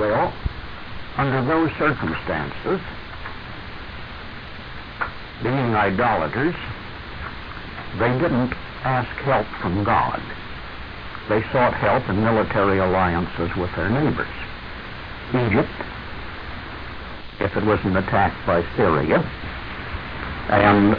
Well, under those circumstances, being idolaters, they didn't ask help from God. They sought help in military alliances with their neighbors. Egypt, if it wasn't attacked by Syria, and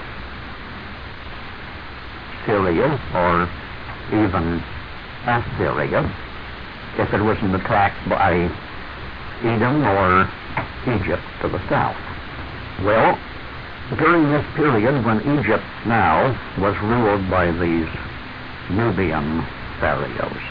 Syria, or even Assyria, if it wasn't attacked by Edom or Egypt to the south. Well, during this period when Egypt now was ruled by these Nubian pharaohs,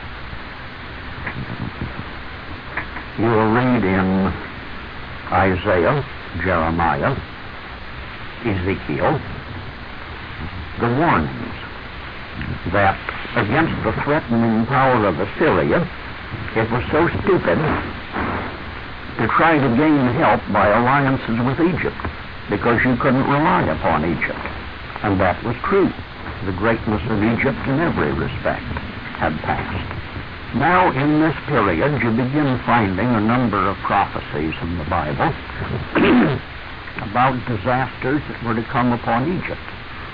you will read in Isaiah, Jeremiah, Ezekiel, the warnings that against the threatening power of Assyria, it was so stupid to try to gain help by alliances with Egypt, because you couldn't rely upon Egypt. And that was true. The greatness of Egypt in every respect had passed. Now, in this period, you begin finding a number of prophecies in the Bible about disasters that were to come upon Egypt.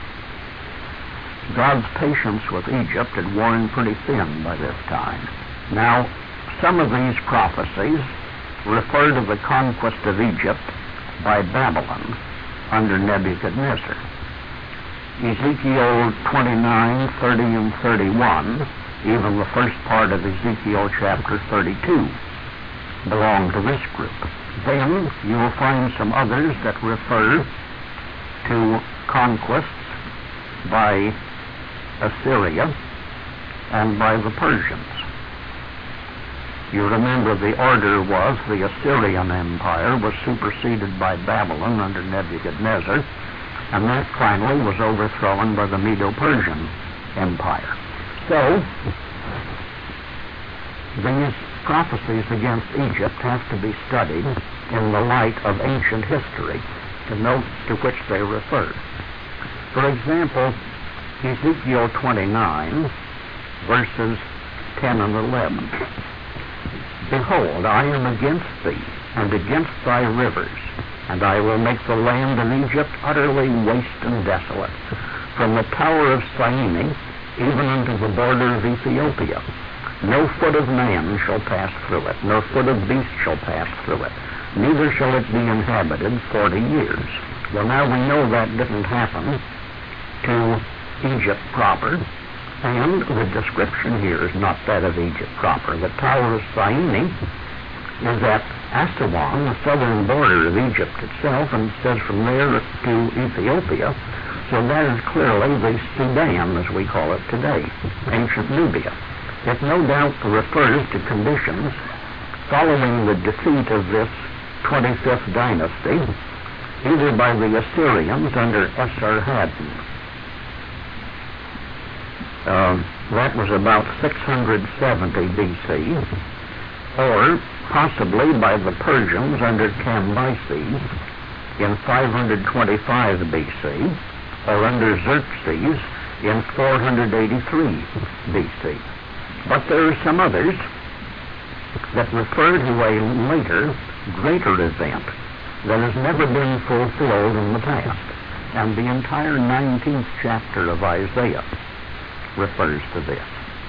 God's patience with Egypt had worn pretty thin by this time. Now, some of these prophecies refer to the conquest of Egypt by Babylon under Nebuchadnezzar. Ezekiel 29, 30, and 31, even the first part of Ezekiel chapter 32, belong to this group. Then you will find some others that refer to conquests by Assyria and by the Persians. You remember the order was the Assyrian Empire was superseded by Babylon under Nebuchadnezzar, and that finally was overthrown by the Medo-Persian Empire. So, these prophecies against Egypt have to be studied in the light of ancient history to note to which they refer. For example, Ezekiel 29, verses 10 and 11. Behold, I am against thee, and against thy rivers, and I will make the land of Egypt utterly waste and desolate, from the tower of Syene even unto the border of Ethiopia. No foot of man shall pass through it, nor foot of beast shall pass through it, neither shall it be inhabited 40 years. Well, now we know that didn't happen to Egypt proper, and the description here is not that of Egypt proper. The Tower of Syene is at Aswan, the southern border of Egypt itself, and it says from there to Ethiopia. So that is clearly the Sudan, as we call it today, ancient Nubia. It no doubt refers to conditions following the defeat of this 25th dynasty, either by the Assyrians under Esarhaddon. That was about 670 B.C., or possibly by the Persians under Cambyses in 525 B.C., or under Xerxes in 483 B.C. But there are some others that refer to a later, greater event that has never been fulfilled in the past. And the entire 19th chapter of Isaiah refers to this.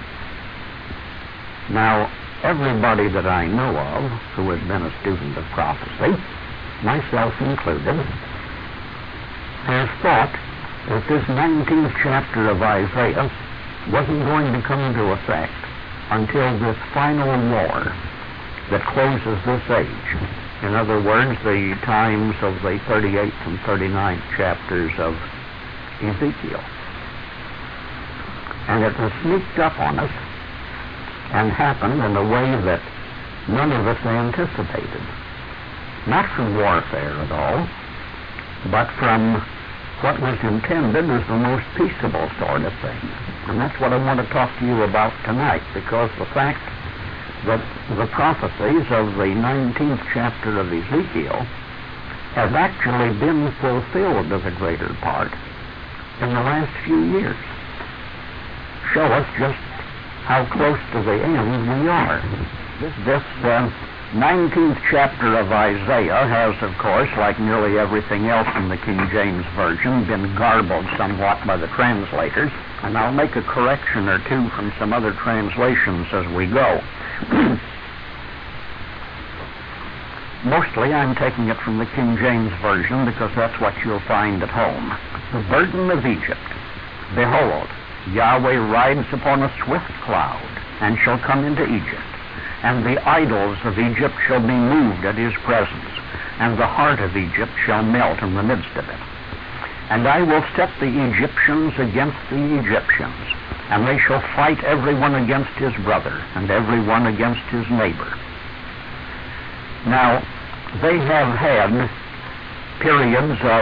Now, everybody that I know of who has been a student of prophecy, myself included, has thought that this 19th chapter of Isaiah wasn't going to come into effect until this final war that closes this age. In other words, the times of the 38th and 39th chapters of Ezekiel. And it was sneaked up on us and happened in a way that none of us anticipated. Not from warfare at all, but from what was intended as the most peaceable sort of thing. And that's what I want to talk to you about tonight, because the fact that the prophecies of the 19th chapter of Ezekiel have actually been fulfilled to the greater part in the last few years show us just how close to the end we are. This 19th chapter of Isaiah has, of course, like nearly everything else in the King James Version, been garbled somewhat by the translators, and I'll make a correction or two from some other translations as we go. Mostly I'm taking it from the King James Version because that's what you'll find at home. The burden of Egypt. Behold, Yahweh rides upon a swift cloud, and shall come into Egypt. And the idols of Egypt shall be moved at his presence, and the heart of Egypt shall melt in the midst of it. And I will set the Egyptians against the Egyptians, and they shall fight every one against his brother, and every one against his neighbor. Now, they have had periods of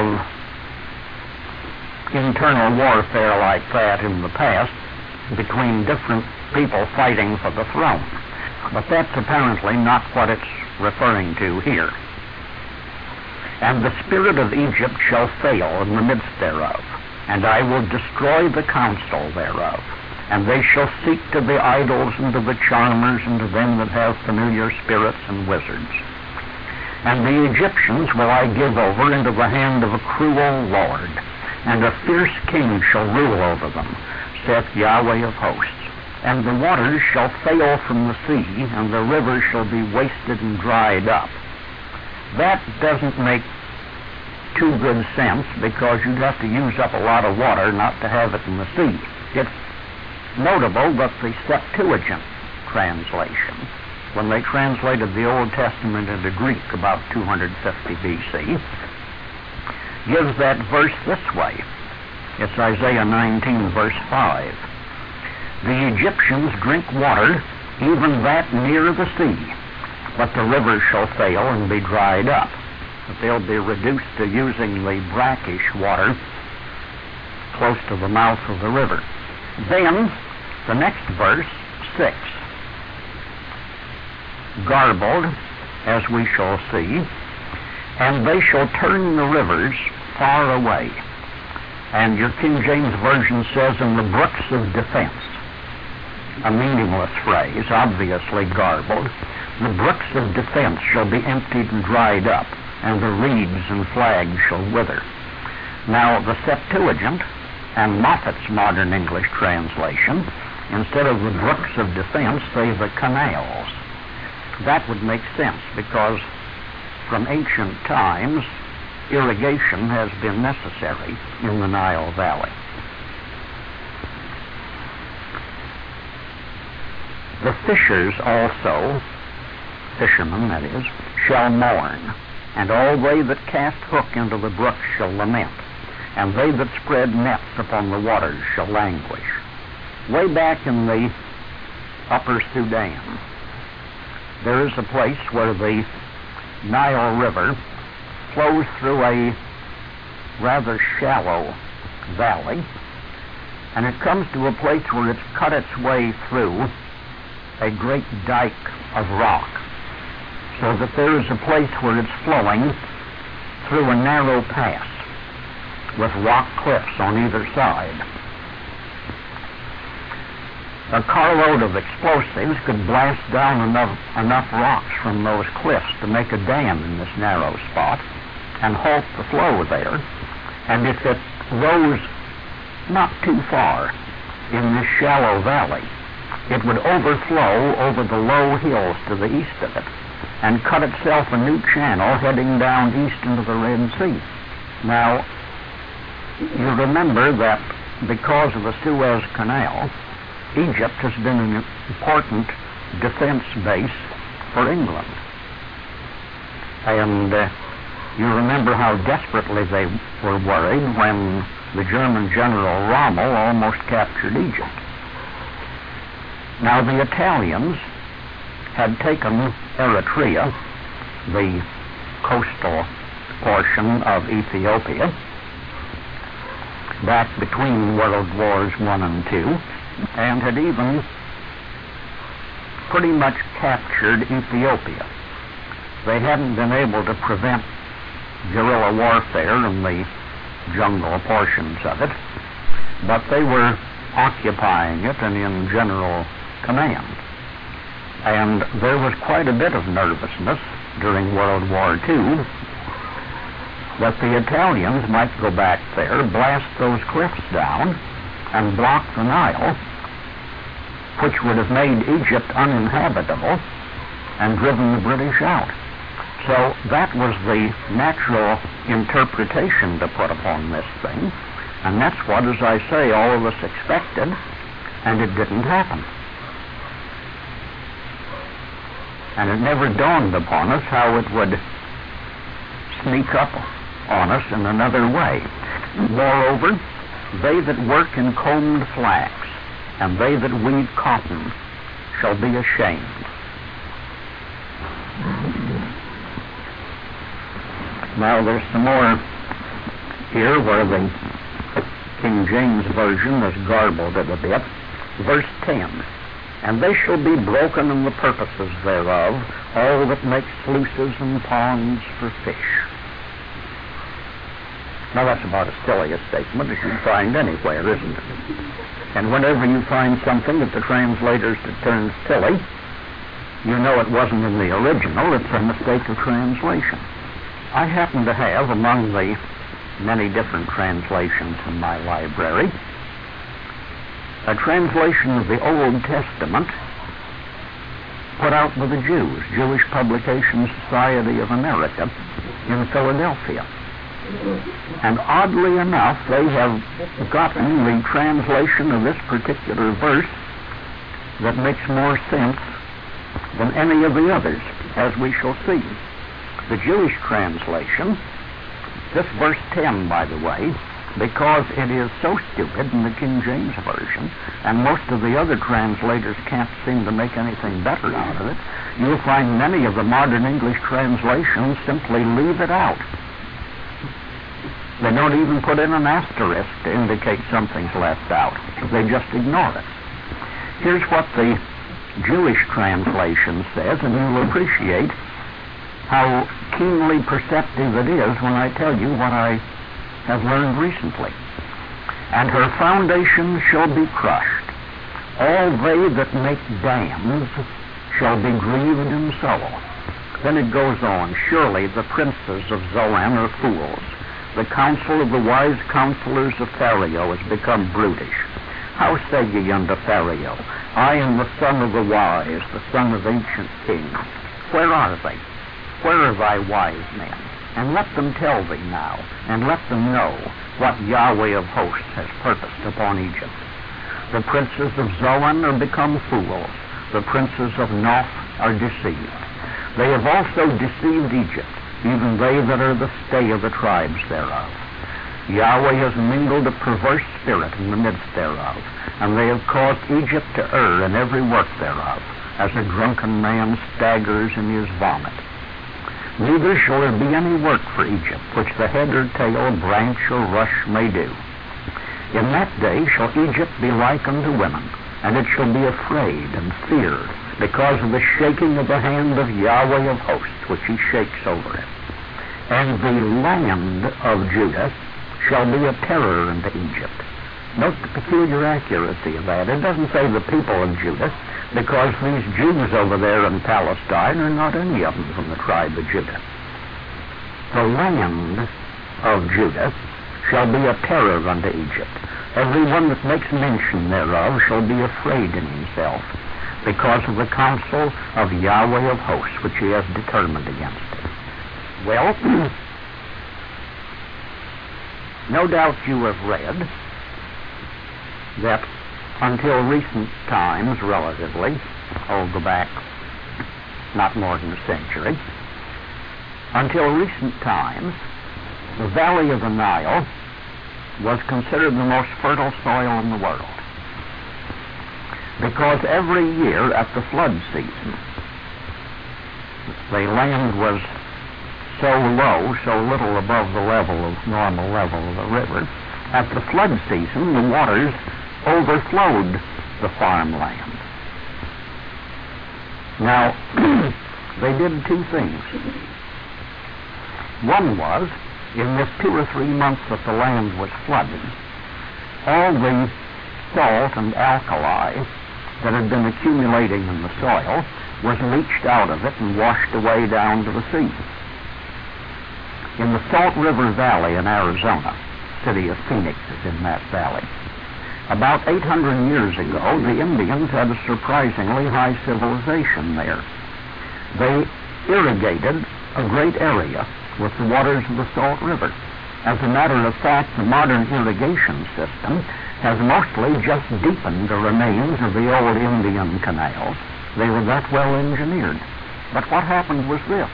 internal warfare like that in the past between different people fighting for the throne. But that's apparently not what it's referring to here. And the spirit of Egypt shall fail in the midst thereof, and I will destroy the counsel thereof. And they shall seek to the idols and to the charmers and to them that have familiar spirits and wizards. And the Egyptians will I give over into the hand of a cruel lord, and a fierce king shall rule over them, saith Yahweh of hosts. And the waters shall fail from the sea, and the rivers shall be wasted and dried up. That doesn't make too good sense, because you'd have to use up a lot of water not to have it in the sea. It's notable that the Septuagint translation, when they translated the Old Testament into Greek about 250 BC, gives that verse this way. It's Isaiah 19, verse 5. The Egyptians drink water, even that near the sea, but the rivers shall fail and be dried up. But they'll be reduced to using the brackish water close to the mouth of the river. Then, the next verse, 6. Garbled, as we shall see, and they shall turn the rivers far away. And your King James Version says, in the brooks of defense. A meaningless phrase, obviously garbled. The brooks of defense shall be emptied and dried up, and the reeds and flags shall wither. Now, the Septuagint and Moffat's modern English translation, instead of the brooks of defense, say the canals. That would make sense, because from ancient times, irrigation has been necessary in the Nile Valley. The fishers also, fishermen that is, shall mourn, and all they that cast hook into the brook shall lament, and they that spread nets upon the waters shall languish. Way back in the Upper Sudan, there is a place where the Nile River flows through a rather shallow valley, and it comes to a place where it's cut its way through a great dike of rock, so that there is a place where it's flowing through a narrow pass with rock cliffs on either side. A carload of explosives could blast down enough rocks from those cliffs to make a dam in this narrow spot and halt the flow there. And if it rose not too far in this shallow valley, it would overflow over the low hills to the east of it and cut itself a new channel heading down east into the Red Sea. Now, you remember that because of the Suez Canal, Egypt has been an important defense base for England. And you remember how desperately they were worried when the German General Rommel almost captured Egypt. Now, the Italians had taken Eritrea, the coastal portion of Ethiopia, back between World Wars I and II, and had even pretty much captured Ethiopia. They hadn't been able to prevent guerrilla warfare in the jungle portions of it, but they were occupying it and in general command. And there was quite a bit of nervousness during World War II that the Italians might go back there, blast those cliffs down, and block the Nile, which would have made Egypt uninhabitable and driven the British out. So that was the natural interpretation to put upon this thing, and that's what, as I say, all of us expected, and it didn't happen. And it never dawned upon us how it would sneak up on us in another way. Moreover, they that work in combed flax and they that weave cotton shall be ashamed. Now there's some more here where the King James Version is garbled it a bit. Verse 10, and they shall be broken in the purposes thereof, all that make sluices and ponds for fish. Now that's about as silly a statement as you'd find anywhere, isn't it? And whenever you find something that the translators determine silly, you know it wasn't in the original, it's a mistake of translation. I happen to have, among the many different translations in my library, a translation of the Old Testament put out by the Jews, Jewish Publication Society of America in Philadelphia. And oddly enough, they have gotten the translation of this particular verse that makes more sense than any of the others, as we shall see. The Jewish translation, this verse 10, by the way, because it is so stupid in the King James Version, and most of the other translators can't seem to make anything better out of it, you'll find many of the modern English translations simply leave it out. They don't even put in an asterisk to indicate something's left out. They just ignore it. Here's what the Jewish translation says, and you'll appreciate how keenly perceptive it is when I tell you what I have learned recently. And her foundations shall be crushed. All they that make dams shall be grieved in sorrow. Then it goes on, surely the princes of Zoan are fools. The counsel of the wise counselors of Pharaoh is become brutish. How say ye unto Pharaoh, I am the son of the wise, the son of ancient kings. Where are they? Where are thy wise men? And let them tell thee now, and let them know what Yahweh of hosts has purposed upon Egypt. The princes of Zoan are become fools. The princes of Noph are deceived. They have also deceived Egypt, even they that are the stay of the tribes thereof. Yahweh has mingled a perverse spirit in the midst thereof, and they have caused Egypt to err in every work thereof, as a drunken man staggers in his vomit. Neither shall there be any work for Egypt, which the head or tail, branch or rush may do. In that day shall Egypt be like unto women, and it shall be afraid and feared, because of the shaking of the hand of Yahweh of hosts, which he shakes over it. And the land of Judah shall be a terror unto Egypt. Note the peculiar accuracy of that. It doesn't say the people of Judah, because these Jews over there in Palestine are not any of them from the tribe of Judah. The land of Judah shall be a terror unto Egypt. Every one that makes mention thereof shall be afraid in himself, because of the counsel of Yahweh of hosts, which he has determined against it. Well, no doubt you have read that until recent times, relatively, go back not more than a century, until recent times, the valley of the Nile was considered the most fertile soil in the world. Because every year at the flood season, the land was so low, so little above the normal level of the river, at the flood season the waters overflowed the farmland. Now, they did two things. One was, in this 2 or 3 months that the land was flooded, all the salt and alkali that had been accumulating in the soil was leached out of it and washed away down to the sea. In the Salt River Valley in Arizona, city of Phoenix is in that valley. About 800 years ago, the Indians had a surprisingly high civilization there. They irrigated a great area with the waters of the Salt River. As a matter of fact, the modern irrigation system has mostly just deepened the remains of the old Indian canals. They were that well engineered. But what happened was this.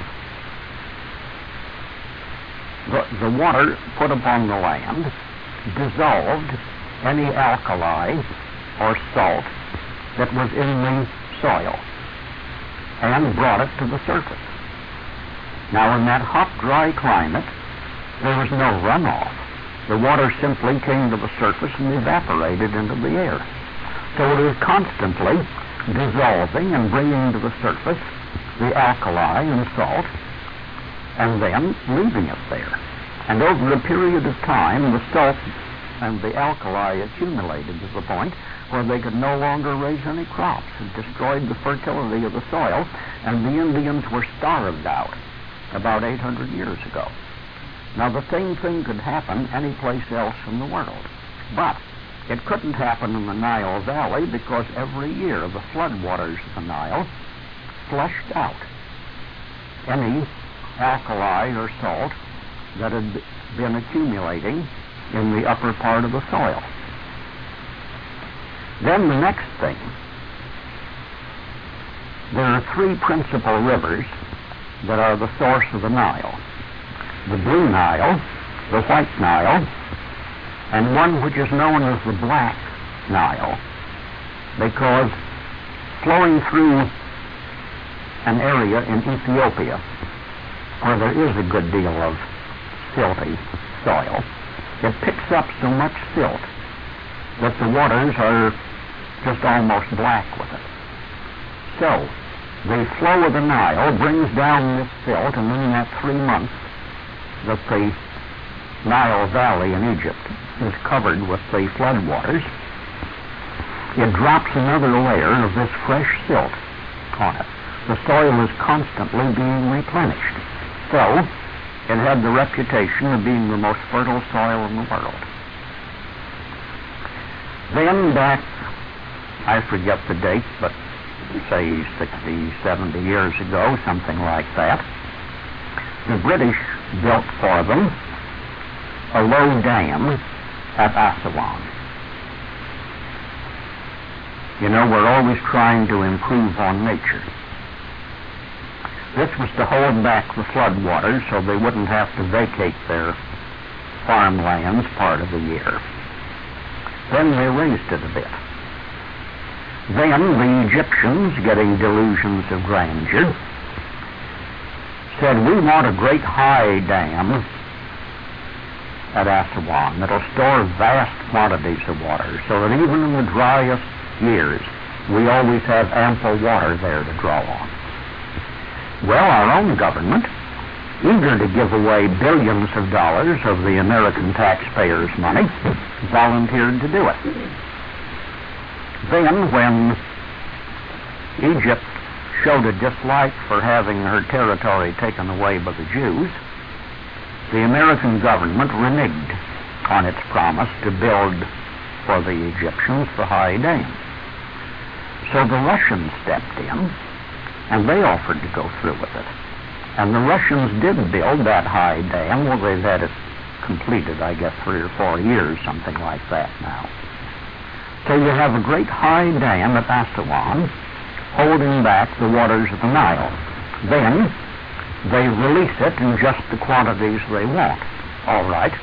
The water put upon the land dissolved any alkali or salt that was in the soil and brought it to the surface. Now, in that hot, dry climate, there was no runoff. The water simply came to the surface and evaporated into the air. So it is constantly dissolving and bringing to the surface the alkali and salt and then leaving it there. And over a period of time, the salt and the alkali accumulated to the point where they could no longer raise any crops. It destroyed the fertility of the soil, and the Indians were starved out about 800 years ago. Now, the same thing could happen any place else in the world, but it couldn't happen in the Nile Valley because every year the floodwaters of the Nile flushed out any alkali or salt that had been accumulating in the upper part of the soil. Then the next thing, there are three principal rivers that are the source of the Nile. The Blue Nile, the White Nile, and one which is known as the Black Nile, because flowing through an area in Ethiopia where there is a good deal of silty soil, it picks up so much silt that the waters are just almost black with it. So, the flow of the Nile brings down this silt, and in that 3 months that the Nile Valley in Egypt is covered with the floodwaters, it drops another layer of this fresh silt on it. The soil is constantly being replenished. So, it had the reputation of being the most fertile soil in the world. Then back, I forget the date, but say 60, 70 years ago, something like that, the British built for them a low dam at Aswan. You know, we're always trying to improve on nature. This was to hold back the floodwaters so they wouldn't have to vacate their farmlands part of the year. Then they raised it a bit. Then the Egyptians, getting delusions of grandeur, said, we want a great high dam at Aswan that'll store vast quantities of water so that even in the driest years we always have ample water there to draw on. Well, our own government, eager to give away billions of dollars of the American taxpayers' money, volunteered to do it. Then, when Egypt showed a dislike for having her territory taken away by the Jews, the American government reneged on its promise to build for the Egyptians the high dam. So the Russians stepped in, and they offered to go through with it. And the Russians did build that high dam. Well, they've had it completed, I guess, 3 or 4 years, something like that now. So you have a great high dam at Aswan holding back the waters of the Nile. Then they release it in just the quantities they want. All right.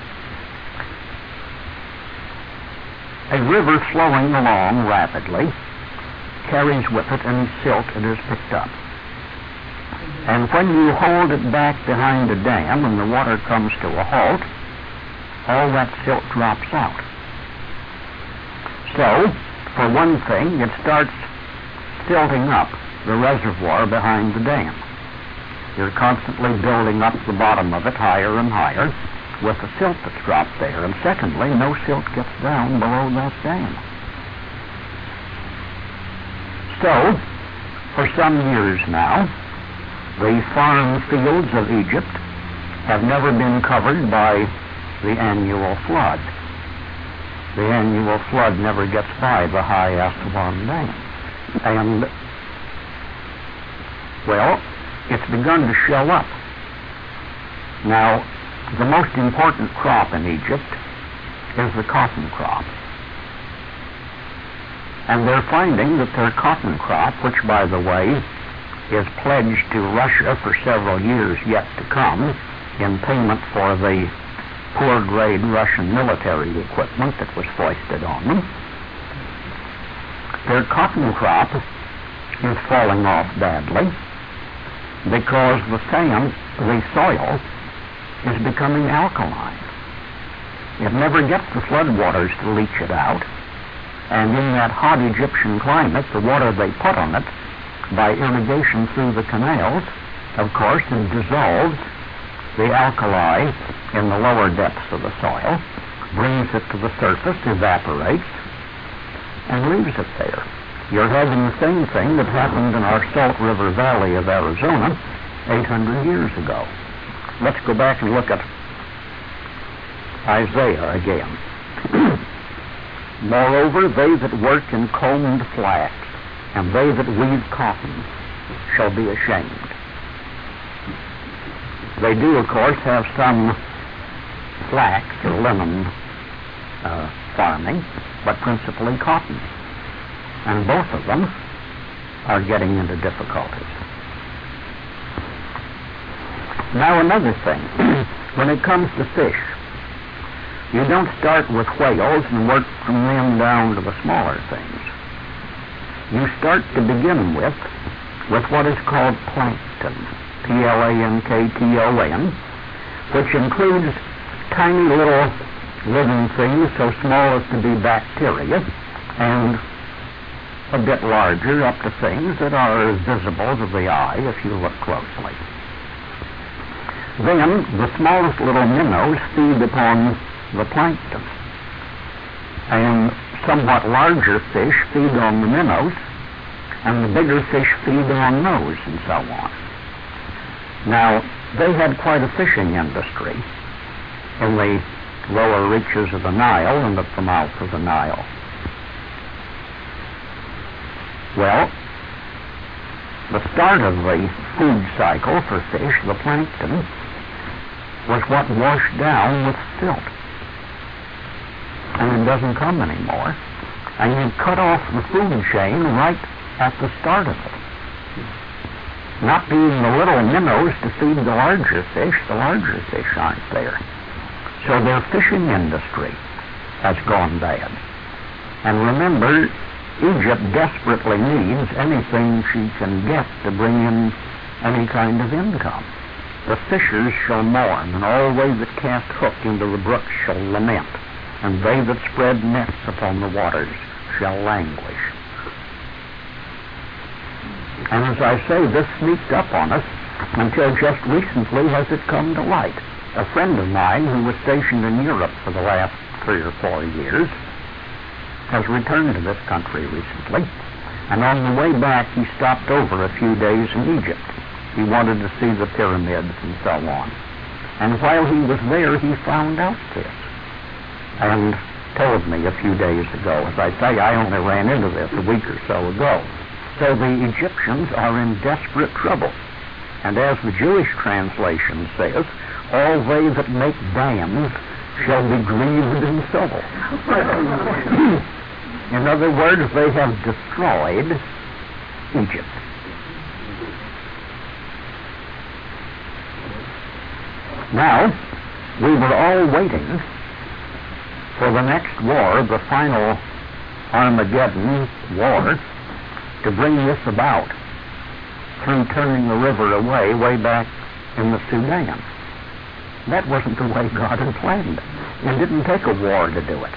A river flowing along rapidly carries with it any silt it has picked up. And when you hold it back behind a dam and the water comes to a halt, all that silt drops out. So, for one thing, it starts silting up the reservoir behind the dam. You're constantly building up the bottom of it higher and higher with the silt that's dropped there. And secondly, no silt gets down below that dam. So, For some years now, the farm fields of Egypt have never been covered by the annual flood. The annual flood never gets by the high Aswan Dam. And, well, it's begun to show up. Now, the most important crop in Egypt is the cotton crop. And they're finding that their cotton crop, which, by the way, is pledged to Russia for several years yet to come in payment for the poor-grade Russian military equipment that was foisted on them, their cotton crop is falling off badly because the soil is becoming alkaline. It never gets the floodwaters to leach it out, and in that hot Egyptian climate, the water they put on it by irrigation through the canals, of course, it dissolves the alkali in the lower depths of the soil, brings it to the surface, evaporates, and leaves it there. You're having the same thing that happened in our Salt River Valley of Arizona 800 years ago. Let's go back and look at Isaiah again. Moreover, they that work in combed flax, and they that weave cotton, shall be ashamed. They do, of course, have some flax or linen farming, but principally cotton. And both of them are getting into difficulties. Now another thing, when it comes to fish, you don't start with whales and work from them down to the smaller things. You start to begin with what is called plankton, Plankton, which includes tiny little living things so small as to be bacteria, and a bit larger up to things that are visible to the eye if you look closely. Then the smallest little minnows feed upon the plankton, and somewhat larger fish feed on the minnows, and the bigger fish feed on those, and so on. Now, they had quite a fishing industry in the lower reaches of the Nile and at the mouth of the Nile. Well, the start of the food cycle for fish, the plankton, was what washed down with silt. And it doesn't come anymore. And you cut off the food chain right at the start of it. Not being the little minnows to feed the larger fish aren't there. So their fishing industry has gone bad. And remember, Egypt desperately needs anything she can get to bring in any kind of income. The fishers shall mourn, and all they that cast hook into the brooks shall lament, and they that spread nets upon the waters shall languish. And as I say, this sneaked up on us until just recently has it come to light. A friend of mine who was stationed in Europe for the last 3 or 4 years has returned to this country recently, and on the way back he stopped over a few days in Egypt. He wanted to see the pyramids and so on. And while he was there, he found out this and told me a few days ago. As I say, I only ran into this a week or so ago. So the Egyptians are in desperate trouble. And as the Jewish translation says, all they that make dams shall be grieved in soul. In other words, they have destroyed Egypt. Now, we were all waiting for the next war, the final Armageddon war, to bring this about through turning the river away way back in the Sudan. That wasn't the way God had planned it. It didn't take a war to do it.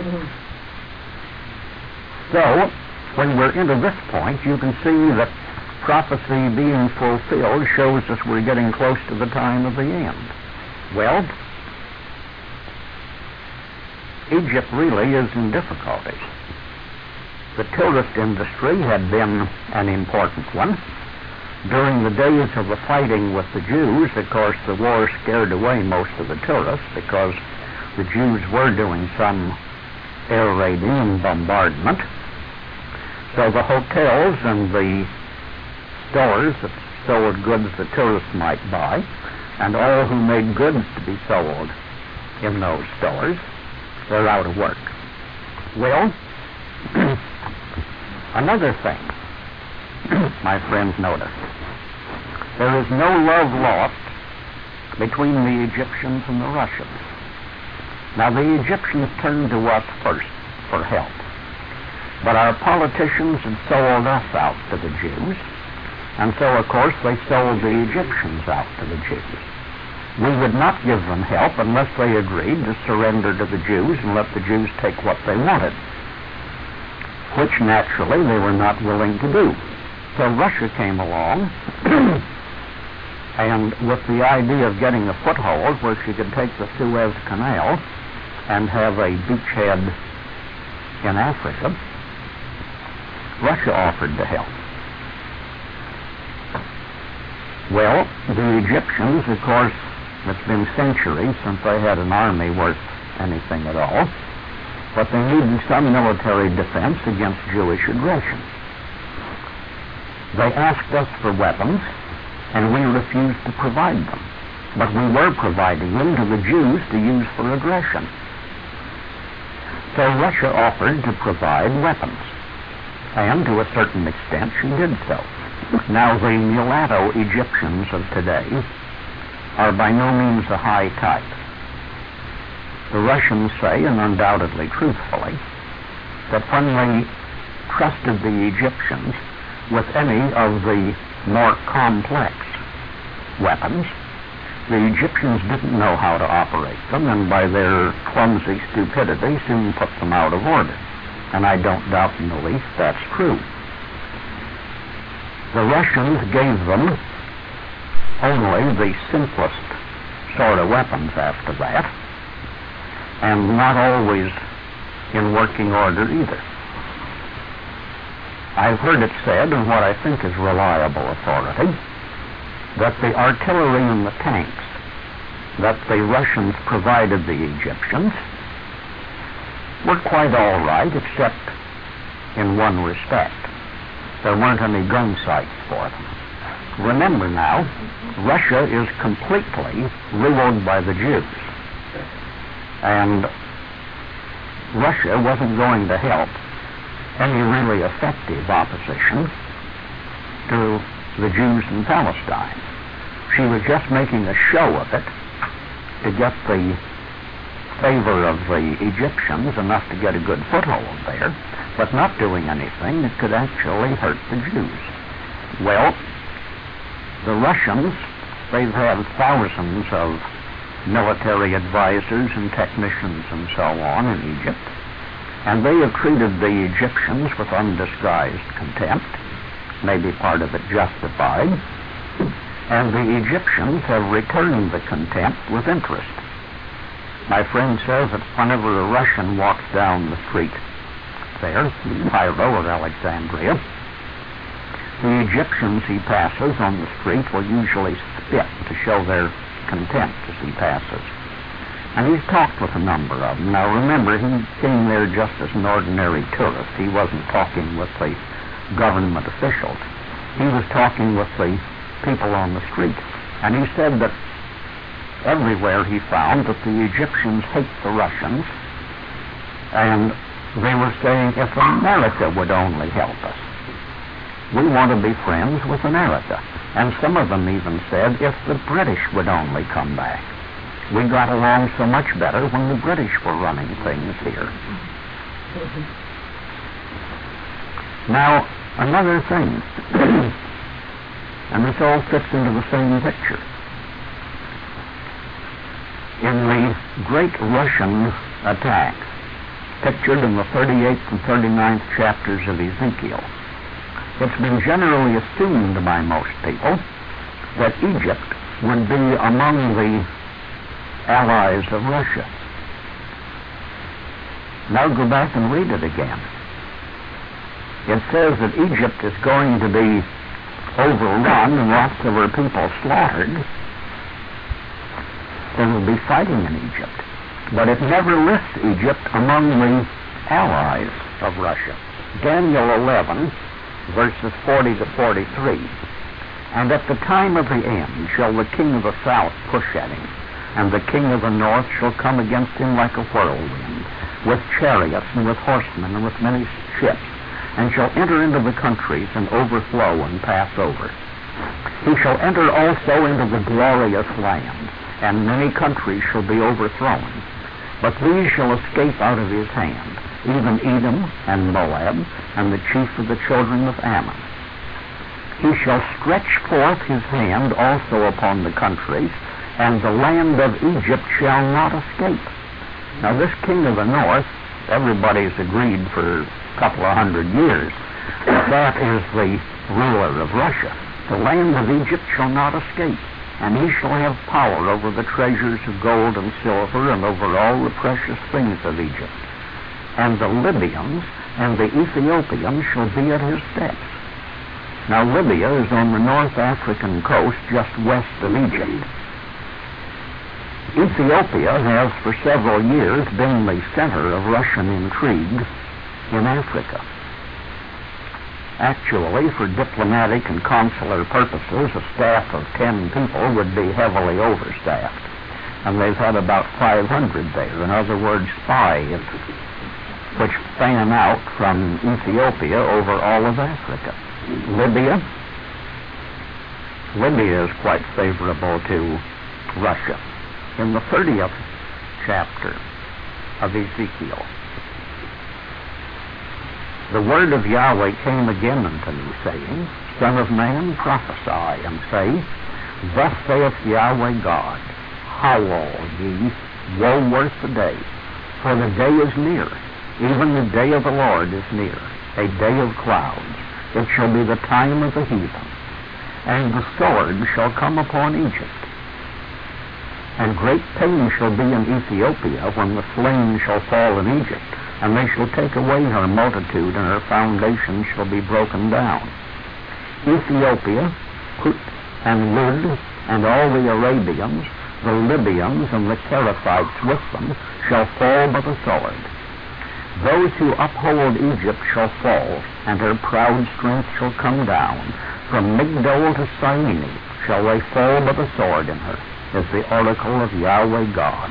So, when we're into this point, you can see that prophecy being fulfilled shows us we're getting close to the time of the end. Well, Egypt really is in difficulties. The tourist industry had been an important one. During the days of the fighting with the Jews, of course, the war scared away most of the tourists because the Jews were doing some air raiding and bombardment. So the hotels and the stores that sold goods the tourists might buy, and all who made goods to be sold in those stores, they're out of work. Well, another thing my friends noticed. There is no love lost between the Egyptians and the Russians. Now, the Egyptians turned to us first for help, but our politicians had sold us out to the Jews, and so, of course, they sold the Egyptians out to the Jews. We would not give them help unless they agreed to surrender to the Jews and let the Jews take what they wanted, which naturally they were not willing to do. So Russia came along, and with the idea of getting a foothold where she could take the Suez Canal and have a beachhead in Africa, Russia offered to help. Well, the Egyptians, of course, it's been centuries since they had an army worth anything at all, but they needed some military defense against Jewish aggression. They asked us for weapons, and we refused to provide them. But we were providing them to the Jews to use for aggression. So Russia offered to provide weapons, and to a certain extent she did so. Now, the mulatto Egyptians of today are by no means a high type. The Russians say, and undoubtedly truthfully, that when they trusted the Egyptians with any of the more complex weapons, the Egyptians didn't know how to operate them, and by their clumsy stupidity soon put them out of order. And I don't doubt in the least that's true. The Russians gave them only the simplest sort of weapons after that, and not always in working order either. I've heard it said, in what I think is reliable authority, that the artillery and the tanks that the Russians provided the Egyptians were quite all right, except in one respect. There weren't any gun sights for them. Remember now, Russia is completely ruled by the Jews. And Russia wasn't going to help any really effective opposition to the Jews in Palestine. She was just making a show of it to get the favor of the Egyptians, enough to get a good foothold there, but not doing anything that could actually hurt the Jews. Well, the Russians, they've had thousands of military advisors and technicians and so on in Egypt, and they have treated the Egyptians with undisguised contempt, maybe part of it justified, and the Egyptians have returned the contempt with interest. My friend says that whenever a Russian walks down the street there, Cairo or Alexandria, the Egyptians he passes on the street will usually spit to show their contempt as he passes. And he's talked with a number of them. Now remember, he came there just as an ordinary tourist. He wasn't talking with the government officials. He was talking with the people on the street. And he said that everywhere he found that the Egyptians hate the Russians, and they were saying, if America would only help us. We want to be friends with America. And some of them even said, if the British would only come back. We got along so much better when the British were running things here. Now, another thing, and this all fits into the same picture. In the Great Russian Attack, pictured in the 38th and 39th chapters of Ezekiel, it's been generally assumed by most people that Egypt would be among the allies of Russia. Now go back and read it again. it says that Egypt is going to be overrun and lots of her people slaughtered, there will be fighting in Egypt. But it never lists Egypt among the allies of Russia. Daniel 11, verses 40 to 43. And at the time of the end shall the king of the south push at him, and the king of the north shall come against him like a whirlwind, with chariots and with horsemen and with many ships, and shall enter into the countries and overflow and pass over. He shall enter also into the glorious land, and many countries shall be overthrown. But these shall escape out of his hand, even Edom and Moab, and the chief of the children of Ammon. He shall stretch forth his hand also upon the countries, and the land of Egypt shall not escape. Now this king of the north, everybody's agreed for a couple of 100 years, that is the ruler of Russia. The land of Egypt shall not escape, and he shall have power over the treasures of gold and silver, and over all the precious things of Egypt. And the Libyans and the Ethiopians shall be at his steps. Now Libya is on the North African coast, just west of Egypt. Ethiopia has for several years been the center of Russian intrigue in Africa. Actually, for diplomatic and consular purposes, a staff of 10 people would be heavily overstaffed. And they've had about 500 there. In other words, spies which fan out from Ethiopia over all of Africa. Libya is quite favorable to Russia. In the 30th chapter of Ezekiel, the word of Yahweh came again unto me, saying, Son of man, prophesy, and say, Thus saith Yahweh God, Howl ye, woe worth the day, for the day is near, even the day of the Lord is near, a day of clouds. It shall be the time of the heathen, and the sword shall come upon Egypt. And great pain shall be in Ethiopia when the slain shall fall in Egypt, and they shall take away her multitude, and her foundations shall be broken down. Ethiopia, Put, and Lud, and all the Arabians, the Libyans, and the Cherethites with them, shall fall by the sword. Those who uphold Egypt shall fall, and her proud strength shall come down. From Migdol to Syene shall they fall by the sword in her, is the oracle of Yahweh God.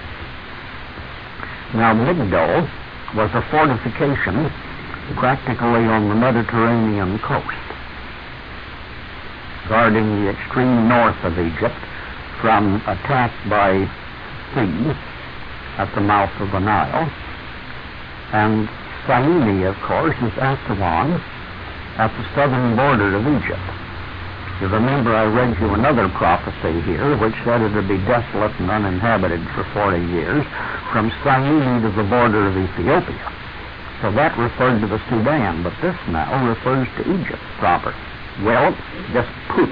Now Migdol was a fortification practically on the Mediterranean coast, guarding the extreme north of Egypt from attack by sea at the mouth of the Nile. And Syene, of course, is Aswan at the southern border of Egypt. You remember I read you another prophecy here which said it would be desolate and uninhabited for 40 years from Syene to the border of Ethiopia. So that referred to the Sudan, but this now refers to Egypt proper. Well, this Put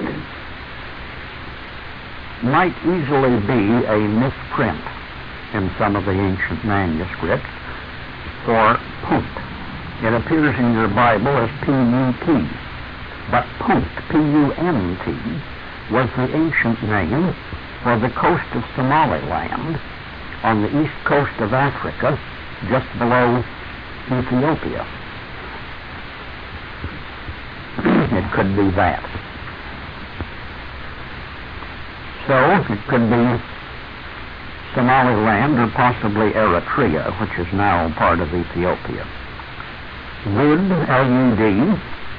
might easily be a misprint in some of the ancient manuscripts for Punt. It appears in your Bible as P-U-T, but Punt, P-U-N-T, was the ancient name for the coast of Somaliland on the east coast of Africa, just below Ethiopia. It could be that. So, it could be Somaliland or possibly Eritrea, which is now part of Ethiopia. Lud, L-U-D,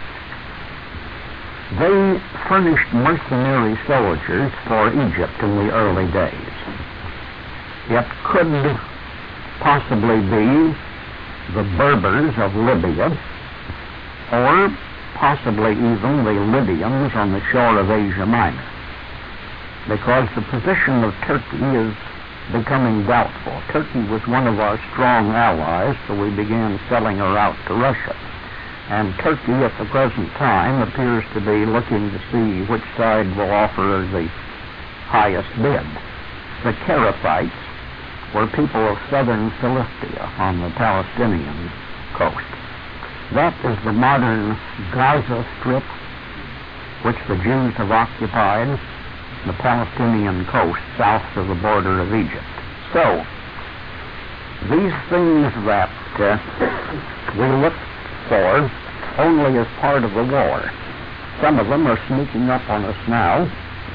they furnished mercenary soldiers for Egypt in the early days. It could possibly be the Berbers of Libya, or possibly even the Libyans on the shore of Asia Minor, because the position of Turkey is becoming doubtful. Turkey was one of our strong allies, so we began selling her out to Russia. And Turkey at the present time appears to be looking to see which side will offer her the highest bid. The Cherethites were people of southern Philistia on the Palestinian coast. That is the modern Gaza Strip, which the Jews have occupied, the Palestinian coast south of the border of Egypt. So, these things that we look for only as part of the war, some of them are sneaking up on us now.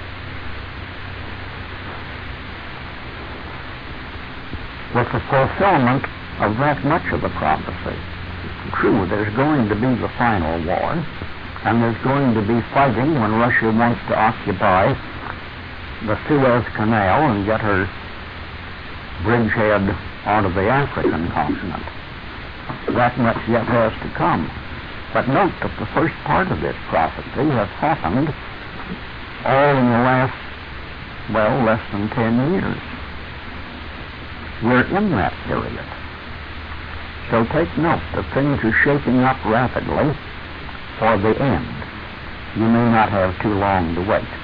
With the fulfillment of that much of the prophecy. True, there's going to be the final war, and there's going to be fighting when Russia wants to occupy the Suez Canal and get her bridgehead onto the African continent. That much yet has to come. But note that the first part of this prophecy has happened all in the last, less than 10 years. We're in that period. So take note that things are shaping up rapidly for the end. You may not have too long to wait.